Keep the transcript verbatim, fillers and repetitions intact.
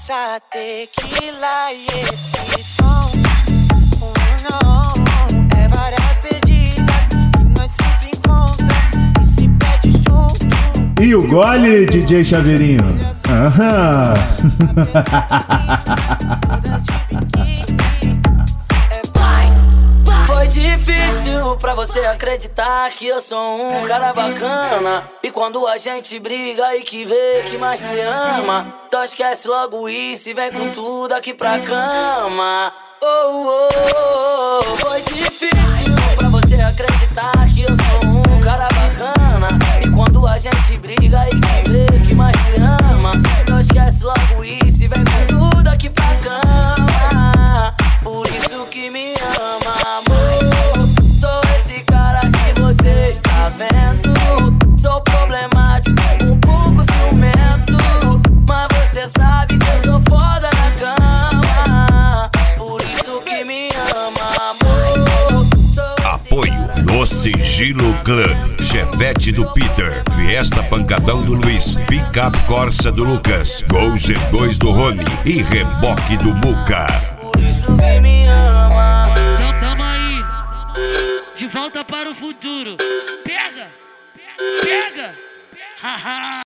essa tequila e esse som. Oh, não, é várias pedidas que nós sempre encontra e se pede junto. E o gole, D J Chaveirinho? Aham. Foi difícil pra você acreditar que eu sou um cara bacana. E quando a gente briga e que vê que mais se ama, então esquece logo isso e vem com tudo aqui pra cama. Oh, oh, oh. Foi difícil pra você acreditar que eu sou um cara bacana. E quando a gente briga e que vê que mais se ama, então esquece logo isso e vem com tudo aqui pra cama. Por isso que me ama, amor. Sou esse cara que você está vendo. Sou problemático, um pouco ciumento, mas você sabe que eu sou foda na cama. Por isso que me ama, amor. Apoio no Sigilo Club, Chevette do Peter, Fiesta Pancadão do Luiz, Picape Corsa do Lucas, Gol G dois do Rony e Reboque do Muca. Por isso que me ama. Então tamo aí, de volta para o futuro. Pega, pega, pega.